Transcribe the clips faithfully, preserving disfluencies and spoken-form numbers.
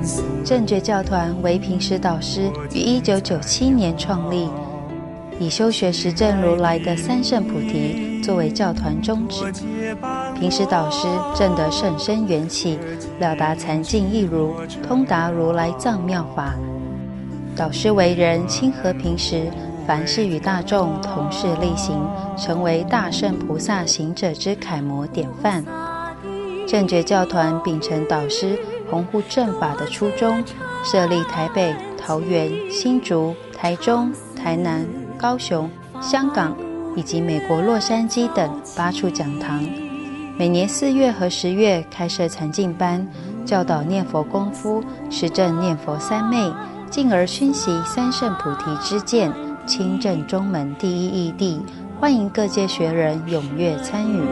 正觉教团为平时导师于一九九七年创立，以修学实证如来的三圣菩提作为教团宗旨。平时导师证得甚深缘起，了达禅境义如，通达如来藏妙法。导师为人亲和平时，凡事与大众同事力行，成为大圣菩萨行者之楷模典范。正觉教团秉承导师弘护正法的初衷，设立台北、桃园、新竹、台中、台南、高雄、香港以及美国洛杉矶等八处讲堂，每年四月和十月开设禅境班，教导念佛功夫，实证念佛三昧，进而熏习三圣菩提之见，亲证中门第一义谛，欢迎各界学人踊跃参与。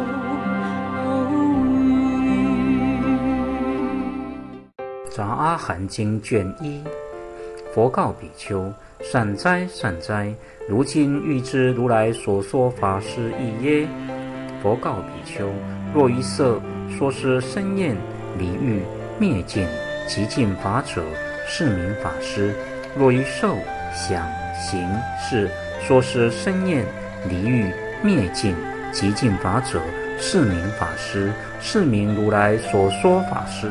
杂阿含经卷一，佛告比丘：善哉善哉，如今欲知如来所说法是义耶？佛告比丘：若于色说是生厌离欲灭尽极尽法者，是名法师；若于受想行识说是生厌离欲灭尽极尽法者，是名法师，是名如来所说法师。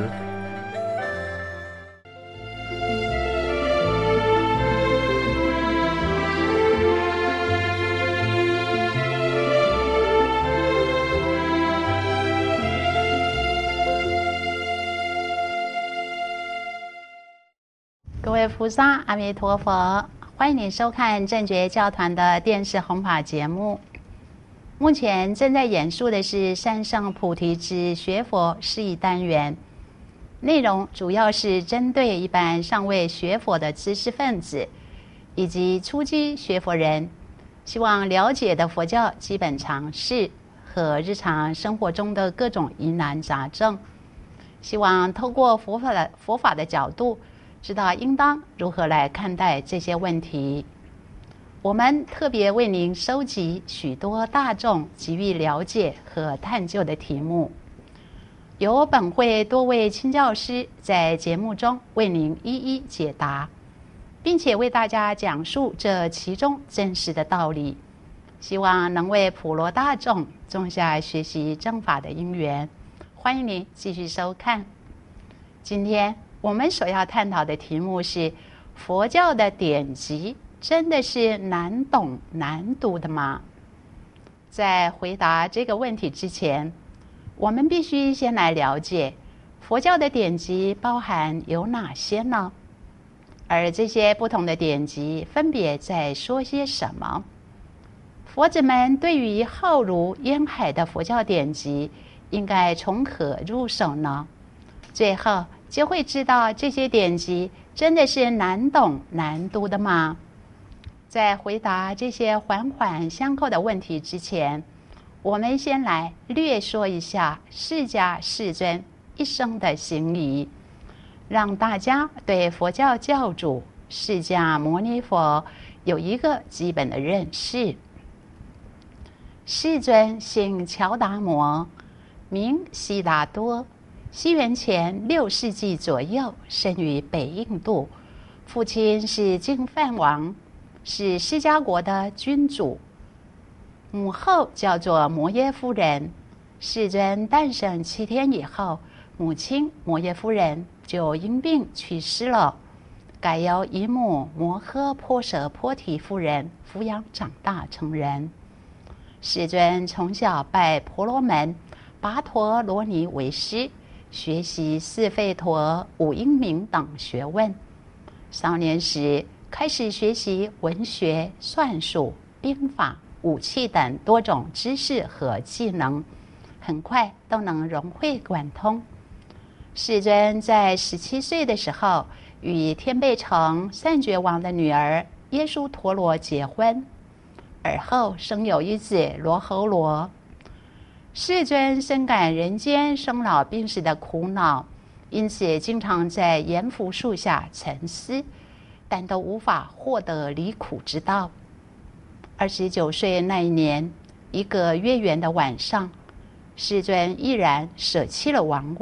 各位菩萨，阿弥陀佛，欢迎您收看正觉教团的电视弘法节目。目前正在演述的是三圣菩提之学佛释义单元，内容主要是针对一般尚未学佛的知识分子以及初机学佛人，希望了解的佛教基本常识和日常生活中的各种疑难杂症，希望透过佛法的佛法的角度，知道应当如何来看待这些问题。我们特别为您收集许多大众急于了解和探究的题目，由本会多位亲教师在节目中为您一一解答，并且为大家讲述这其中真实的道理，希望能为普罗大众种下学习正法的因缘。欢迎您继续收看。今天我们所要探讨的题目是：佛教的典籍真的是难懂难读的吗？在回答这个问题之前，我们必须先来了解佛教的典籍包含有哪些呢？而这些不同的典籍分别在说些什么？佛子们对于浩如烟海的佛教典籍应该从何入手呢？最后就会知道这些典籍真的是难懂难读的吗？在回答这些环环相扣的问题之前，我们先来略说一下释迦世尊一生的行仪，让大家对佛教教主释迦牟尼佛有一个基本的认识。世尊姓乔达摩，名悉达多，西元前六世纪左右生于北印度，父亲是净饭王，是释迦国的君主，母后叫做摩耶夫人。世尊诞生七天以后，母亲摩耶夫人就因病去世了，改由姨母摩诃婆舍波提夫人抚养长大成人。世尊从小拜婆罗门跋陀罗尼为师，学习四吠陀、五阴明等学问。少年时开始学习文学、算术、兵法、武器等多种知识和技能，很快都能融会贯通。世尊在十七岁的时候，与天贝城善觉王的女儿耶输陀罗结婚，而后生有一子罗睺罗。世尊深感人间生老病死的苦恼，因此经常在阎浮树下沉思，但都无法获得离苦之道。二十九岁那一年，一个月圆的晚上，世尊毅然舍弃了王位，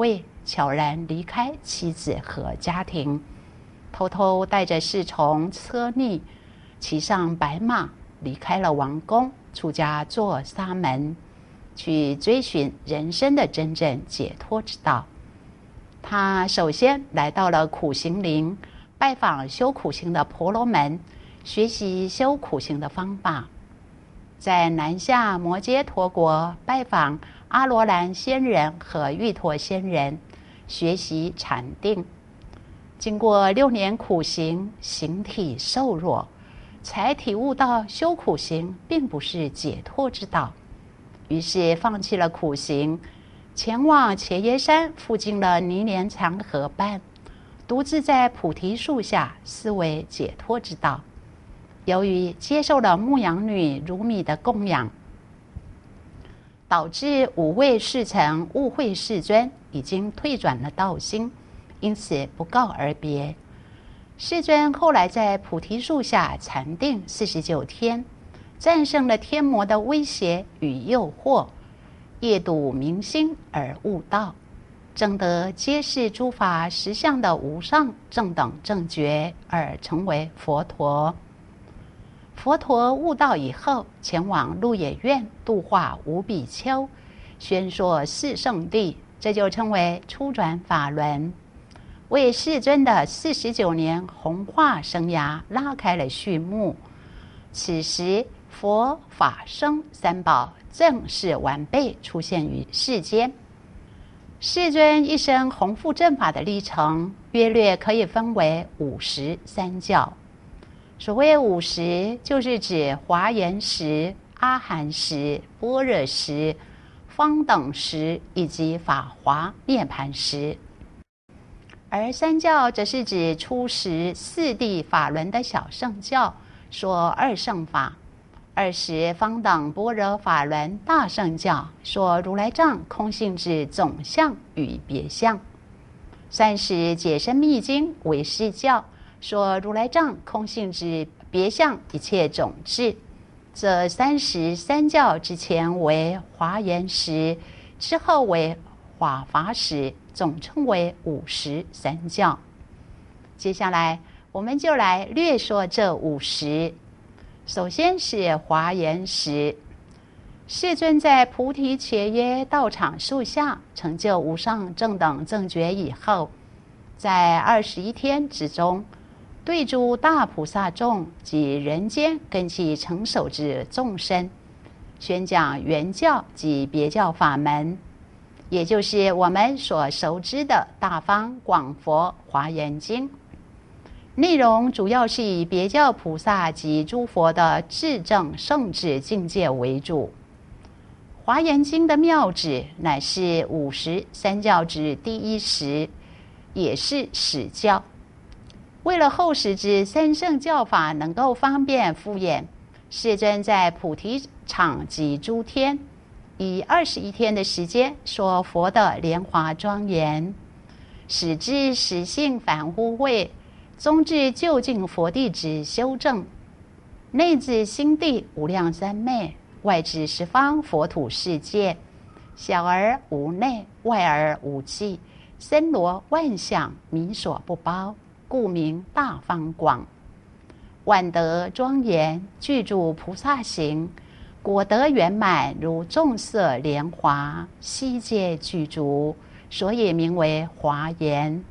悄然离开妻子和家庭，偷偷带着侍从车匿，骑上白马，离开了王宫，出家做沙门，去追寻人生的真正解脱之道。他首先来到了苦行林，拜访修苦行的婆罗门，学习修苦行的方法。在南下摩揭陀国拜访阿罗兰仙人和玉陀仙人，学习禅定。经过六年苦行，形体瘦弱，才体悟到修苦行并不是解脱之道，于是放弃了苦行，前往伽耶山附近的尼连长河畔，独自在菩提树下思维解脱之道。由于接受了牧羊女如米的供养，导致五位侍臣误会世尊已经退转了道心，因此不告而别。世尊后来在菩提树下禅定四十九天，战胜了天魔的威胁与诱惑，夜睹明星而悟道，证得皆是诸法实相的无上正等正觉，而成为佛陀。佛陀悟道以后，前往鹿野苑度化五比丘，宣说四圣谛，这就称为初转法轮，为世尊的四十九年弘化生涯拉开了序幕。此时佛法僧三宝正式完备出现于世间。世尊一生弘复正法的历程，约略可以分为五十三教。所谓五十，就是指华严时、阿含时、般若时、方等时以及法华涅槃时。而三教则是指初时四谛法轮的小乘教，说二乘法；二十方等般若法轮大乘教，说如来藏空性智总相与别相；三十解深密经唯识教，说如来藏空性智别相一切种智。这三十三教之前为华严时，之后为法华时，总称为五十三教。接下来我们就来略说这五十。首先是华严时，世尊在菩提伽耶道场树下成就无上正等正觉以后，在二十一天之中，对诸大菩萨众及人间根器成熟之众生，宣讲原教及别教法门，也就是我们所熟知的大方广佛华严经。内容主要是以别教菩萨及诸佛的至正圣智境界为主。华严经的妙旨乃是五十三教之第一识，也是始教。为了后世之三圣教法能够方便敷衍，世尊在菩提场及诸天，以二十一天的时间说佛的莲华庄严，使之实性反污秽，宗至究竟佛地之修正，内至心地无量三昧，外至十方佛土世界，小而无内，外而无际，森罗万象，弥所不包，故名大方广。万德庄严，具足菩萨行，果德圆满，如众色莲华，悉皆具足，所以名为华严。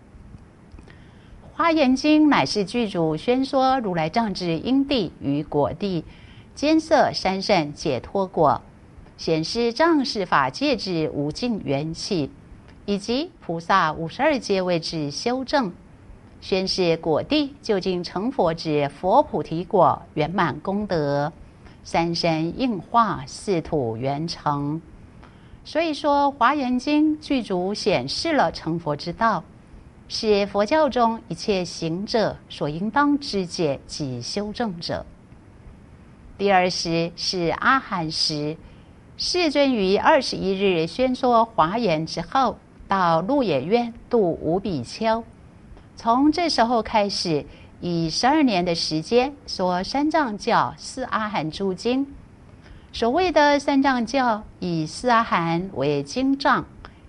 华严经乃是具足宣说如来藏之因地与果地，兼摄三圣解脱果，显示藏事法界之无尽缘起，以及菩萨五十二阶位之修正，宣示果地究竟成佛之佛菩提果圆满功德，三身应化，四土圆成。所以说华严经具足显示了成佛之道，是佛教中一切行者所应当知解及修正者。第二时是阿含时，世尊于二十一日宣说华严之后，到鹿野苑度五比丘，从这时候开始，以十二年的时间说三藏教四阿含诸经。所谓的三藏教，以四阿含为经藏，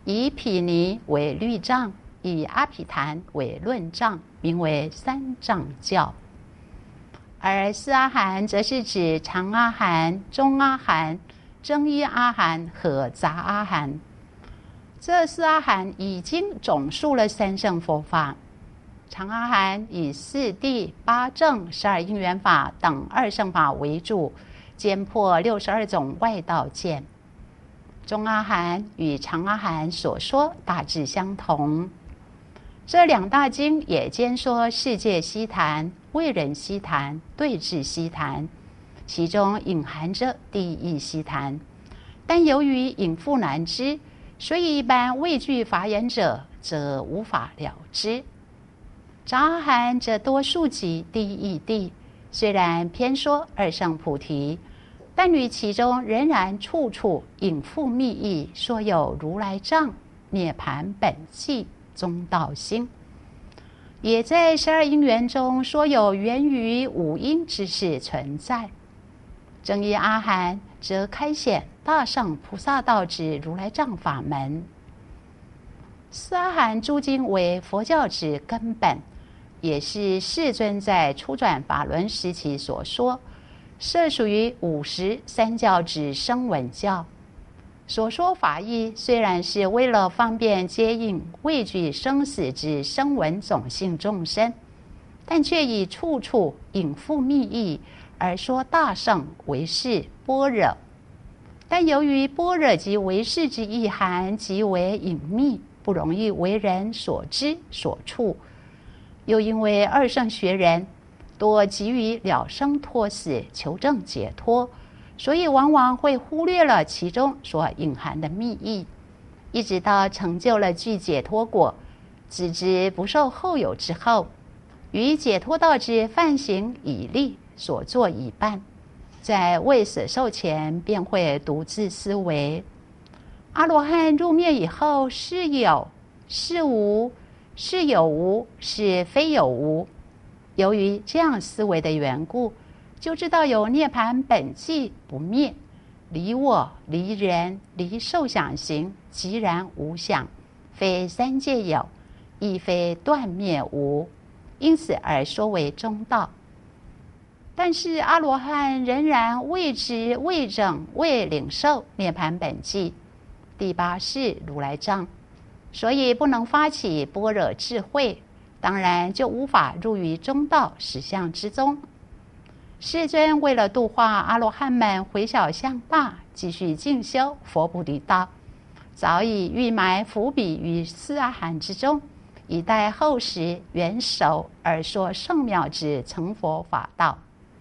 以毗尼为律藏，以阿毗昙为论藏，名为三藏教。而四阿含则是指长阿含、中阿含、增一阿含和杂阿含。这四阿含已经总述了三圣佛法。长阿含以四谛、八正、十二因缘法等二圣法为主，兼破六十二种外道见。中阿含与长阿含所说大致相同。这两大经也兼说世界悉谈、为人悉谈、对治悉谈，其中隐含着地义悉谈，但由于隐复难知，所以一般畏惧法眼者则无法了知。杂阿含则多数及第一谛，虽然偏说二圣菩提，但于其中仍然处处隐复密意，说有如来藏、涅盘本寂、中道心，也在十二因缘中说有源于五因之事存在。增一阿含则开显大乘菩萨道之如来藏法门。四阿含诸经为佛教之根本，也是世尊在初转法轮时期所说，涉属于五十三教之声闻教。所说法义虽然是为了方便接应畏惧生死之声闻种性众生，但却以处处隐复密意而说大圣为是般若。但由于般若及为是之意涵极为隐秘，不容易为人所知所触，又因为二圣学人多急于了生脱死、求证解脱，所以往往会忽略了其中所隐含的密意，一直到成就了具解脱果，自知不受后有之后，于解脱道之梵行已立，所作已办，在未死受前便会独自思维：阿罗汉入灭以后，是有是无，是有无，是非有无。由于这样思维的缘故，就知道有涅盘本寂不灭，离我、离人、离受想行，寂然无想，非三界有，亦非断灭无，因此而说为中道。但是阿罗汉仍然未知、未证、未领受涅盘本寂，第八世如来藏，所以不能发起般若智慧，当然就无法入于中道实相之中。世尊为了度化阿罗汉们回小向大，继续进修佛菩提道，早已预埋伏笔于四阿含之中，以待后时元熟而说圣妙之成佛法道。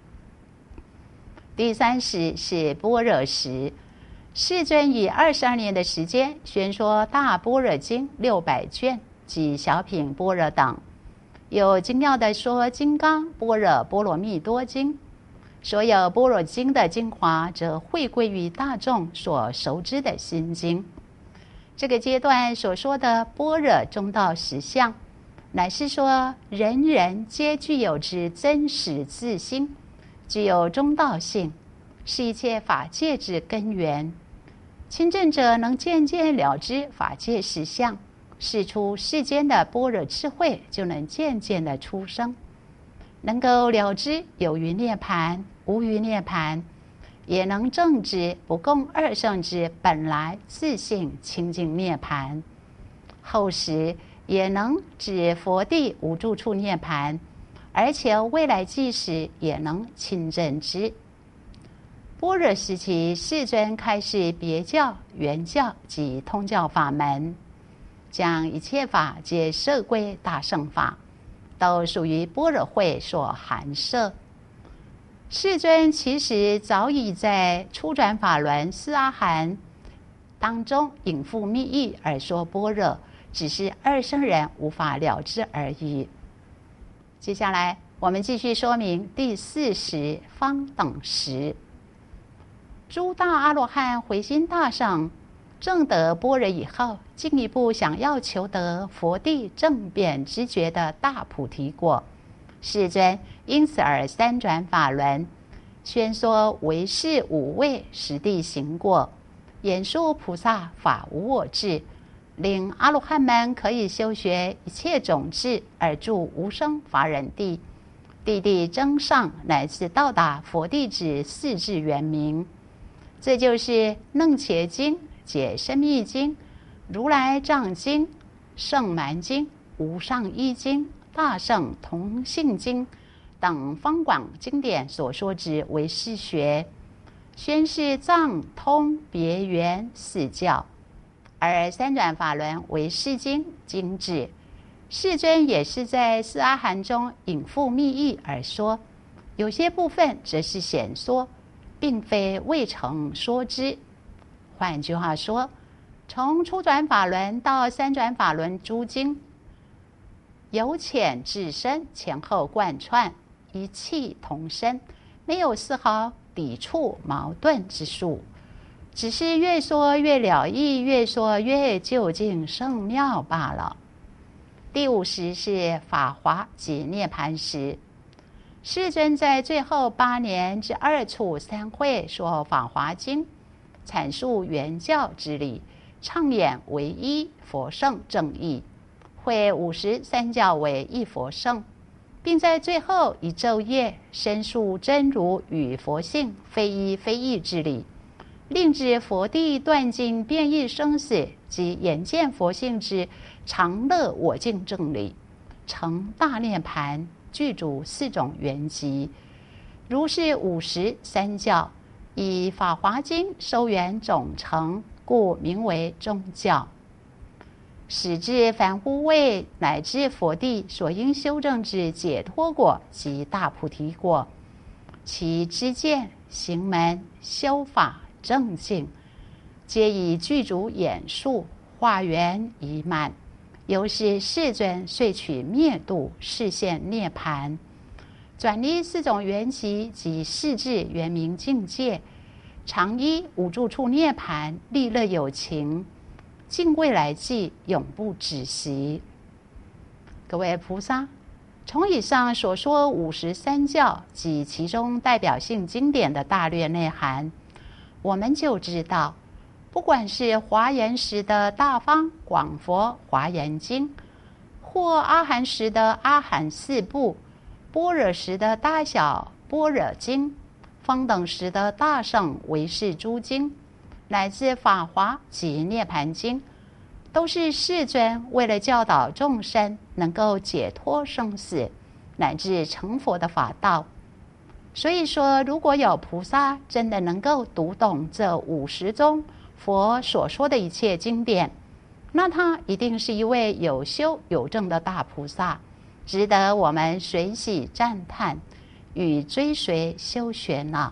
第三时是般若时，世尊以二十二年的时间宣说大般若经六百卷及小品般若等，有精要的说金刚般若波罗蜜多经。所有般若经的精华则汇归于大众所熟知的心经。这个阶段所说的般若中道实相，乃是说人人皆具有之真实自心，具有中道性，是一切法界之根源。亲证者能渐渐了知法界实相，释出世间的般若智慧，就能渐渐的出生，能够了知有余涅盘、无余涅盘，也能证知不共二圣之本来自性清净涅盘。后时也能指佛地无住处涅盘，而且未来即时也能亲证之。般若时期，世尊开示别教、原教及通教法门，将一切法皆摄归大乘法，都属于般若会所含摄。世尊其实早已在初转法轮四阿含当中隐复密意而说般若，只是二圣人无法了知而已。接下来我们继续说明第四时方等时。诸大阿罗汉回心大圣，证得般若以后，进一步想要求得佛地正遍知觉的大菩提果，世尊因此而三转法轮，宣说唯是五位实地行果，演说菩萨法无我智， 令阿罗汉们可以修学一切种智而住无生法忍地，地地增上，乃至到达佛地之四智圆明。这就是楞伽经、解深密经、如来藏经、胜鬘经、无上义经、大乘同性经等方广经典所说之唯识学，宣示藏通别圆四教。而三转法轮为世经经智，世尊也是在四阿含中隐复密意而说，有些部分则是显说，并非未曾说之。换句话说，从初转法轮到三转法轮诸经，由浅至深，前后贯穿，一气同声，没有丝毫抵触矛盾之术，只是越说越了义，越说越究竟圣妙罢了。第五时是法华及涅槃时，世尊在最后八年之二处三会说法华经，阐述原教之理，畅演唯一佛圣正义，会五十三教为一佛圣，并在最后一昼夜申述真如与佛性非一非异之理，令至佛地断尽变异生死及眼见佛性之常乐我净正理，成大涅盘，具足四种缘集。如是五十三教，以法华经收圆总成，故名为宗教。使至凡夫位乃至佛地所应修正之解脱果及大菩提果，其知见、行门、修法、正境，皆以具足演述，化圆已满。由是世尊遂取灭度，示现涅盘，转依四种缘起及四智圆明境界，常依无住处涅盘，利乐有情，尽未来际，永不止息。各位菩萨，从以上所说五十三教及其中代表性经典的大略内涵，我们就知道，不管是华严时的大方广佛华严经，或阿含时的阿含四部，般若时的大小般若经，方等时的大圣唯识诸经，乃至法华及涅盘经，都是世尊为了教导众生能够解脱生死，乃至成佛的法道。所以说，如果有菩萨真的能够读懂这五十宗佛所说的一切经典，那他一定是一位有修有证的大菩萨，值得我们随喜赞叹与追随修学呢。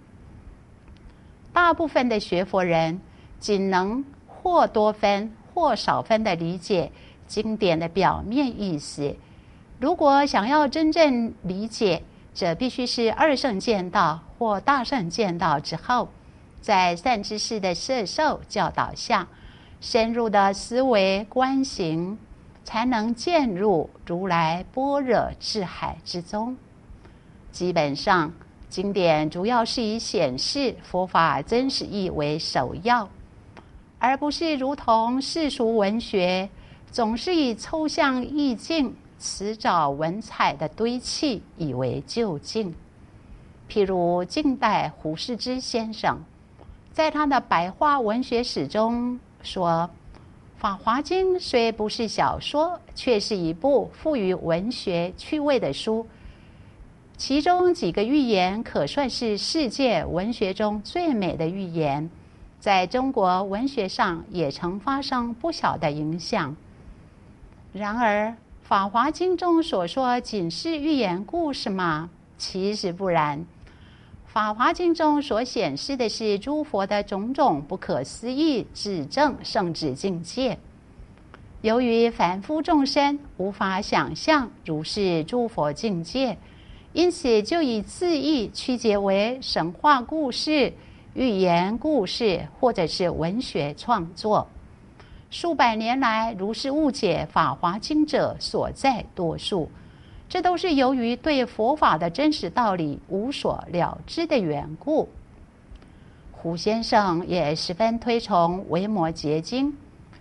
大部分的学佛人仅能或多分或少分的理解经典的表面意思，如果想要真正理解，这必须是二圣见道或大圣见道之后，在善知识的摄受教导下，深入的思维观行，才能渐入如来般若智海之中。基本上，经典主要是以显示佛法真实义为首要，而不是如同世俗文学总是以抽象意境、辞藻文采的堆砌以为究竟。譬如近代胡适之先生在他的白话文学史中说，《法华经》虽不是小说，却是一部富于文学趣味的书，其中几个寓言可算是世界文学中最美的寓言，在中国文学上也曾发生不小的影响。然而，《法华经》中所说仅是寓言故事吗？其实不然。《法华经》中所显示的是诸佛的种种不可思议至正圣智境界。由于凡夫众生无法想象如是诸佛境界，因此就以字义曲解为神话故事、寓言故事，或者是文学创作。数百年来，如是误解《法华经》者所在多数，这都是由于对佛法的真实道理无所了知的缘故。胡先生也十分推崇《维摩诘经》，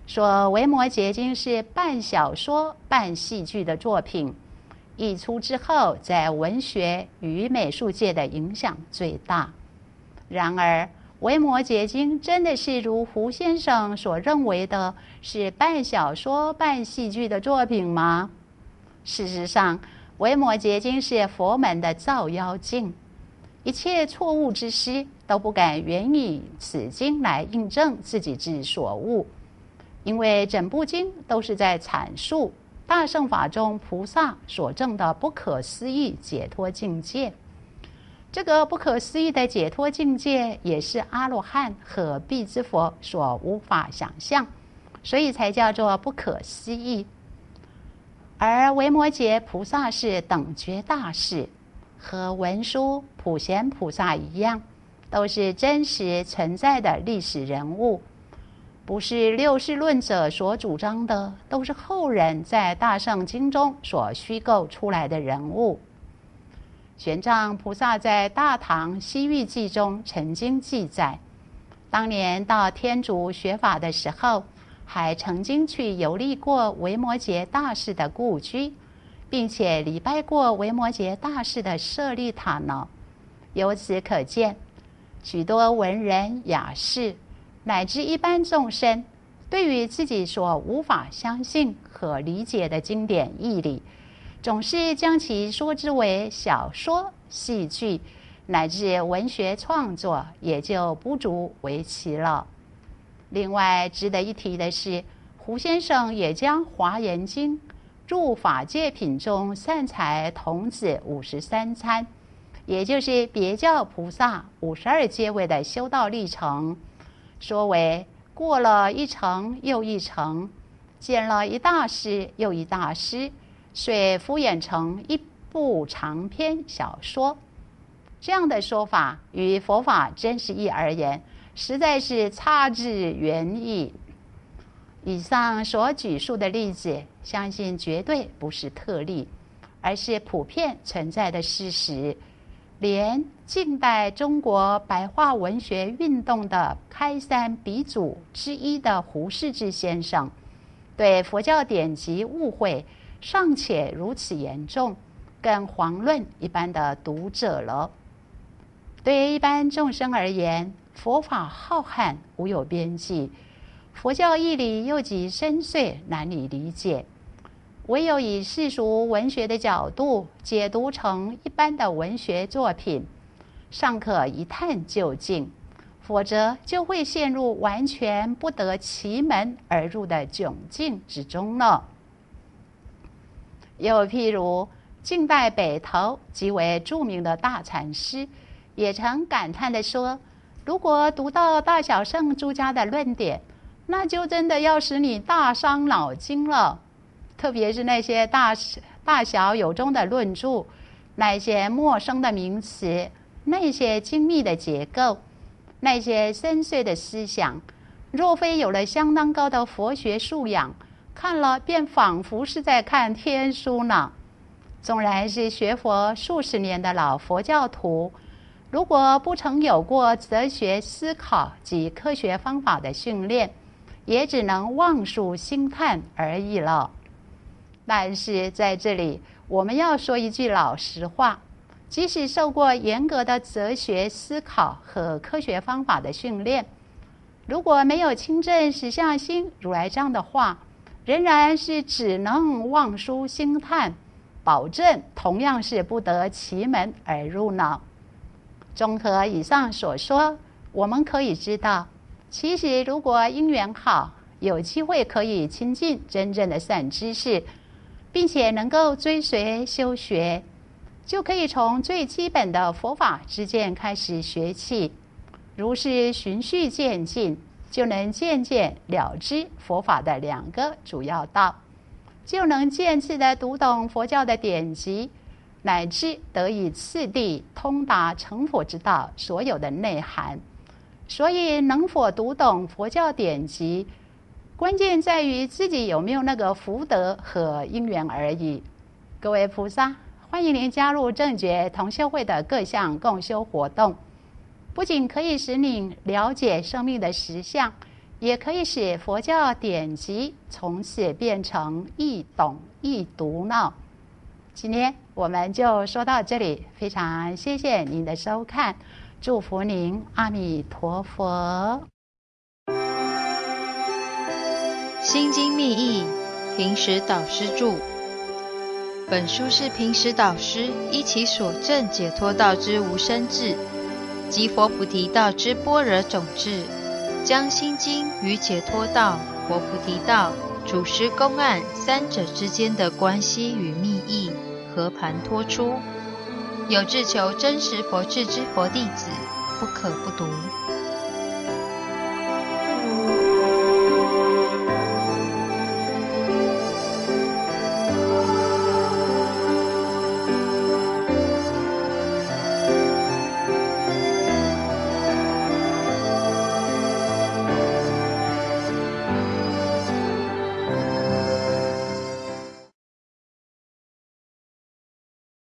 说《维摩诘经》是半小说半戏剧的作品，译出之后在文学与美术界的影响最大。然而《维摩诘经》真的是如胡先生所认为的是半小说半戏剧的作品吗？事实上，《维摩诘经》是佛门的照妖镜，一切错误之师都不敢援以此经来印证自己之所悟，因为整部经都是在阐述大乘法中菩萨所证的不可思议解脱境界。这个不可思议的解脱境界也是阿罗汉和辟支佛所无法想象，所以才叫做不可思议。而维摩诘菩萨是等觉大士，和文殊、普贤菩萨一样，都是真实存在的历史人物，不是六世论者所主张的，都是后人在大乘经中所虚构出来的人物。玄奘菩萨在《大唐西域记》中曾经记载，当年到天竺学法的时候，还曾经去游历过维摩诘大士的故居，并且礼拜过维摩诘大士的舍利塔呢。由此可见，许多文人雅士乃至一般众生，对于自己所无法相信和理解的经典义理，总是将其说之为小说、戏剧，乃至文学创作，也就不足为奇了。另外值得一提的是，胡先生也将《华严经》入法界品中善财童子五十三参，也就是别教菩萨五十二阶位的修道历程，说为过了一层又一层，见了一大师又一大师，遂敷衍成一部长篇小说。这样的说法与佛法真实义而言，实在是差之远矣。以上所举述的例子，相信绝对不是特例，而是普遍存在的事实。连近代中国白话文学运动的开山鼻祖之一的胡适之先生，对佛教典籍误会尚且如此严重，更遑论一般的读者了。对于一般众生而言，佛法浩瀚无有边际，佛教义理又极深邃难以理解，唯有以世俗文学的角度解读成一般的文学作品，尚可一探究竟，否则就会陷入完全不得其门而入的窘境之中了。又譬如近代北投极为著名的大禅师，也曾感叹地说，如果读到大小圣诸家的论点，那就真的要使你大伤脑筋了。特别是那些大大小有中的论著，那些陌生的名词，那些精密的结构，那些深邃的思想，若非有了相当高的佛学素养，看了便仿佛是在看天书呢。纵然是学佛数十年的老佛教徒，如果不曾有过哲学思考及科学方法的训练，也只能望数兴叹而已了。但是在这里，我们要说一句老实话，即使受过严格的哲学思考和科学方法的训练，如果没有亲证实相心如来这样的话，仍然是只能望书兴叹，保证同样是不得其门而入呢。综合以上所说，我们可以知道，其实如果因缘好，有机会可以亲近真正的善知识，并且能够追随修学，就可以从最基本的佛法之见开始学起，如是循序渐进，就能渐渐了知佛法的两个主要道，就能渐次的读懂佛教的典籍，乃至得以次第通达成佛之道所有的内涵。所以能否读懂佛教典籍，关键在于自己有没有那个福德和因缘而已。各位菩萨，欢迎您加入正觉同修会的各项共修活动，不仅可以使您了解生命的实相， 也可以使佛教典籍从此变成易懂易读呢。今天我们就说到这里，非常谢谢您的收看，祝福您，阿弥陀佛。 心经密意，平时导师著。本书是平时导师依其所证解脱道之无生智，及佛菩提道之般若种智，将心经与解脱道、佛菩提道、主师公案三者之间的关系与密意和盘托出，有志求真实佛智之佛弟子，不可不读。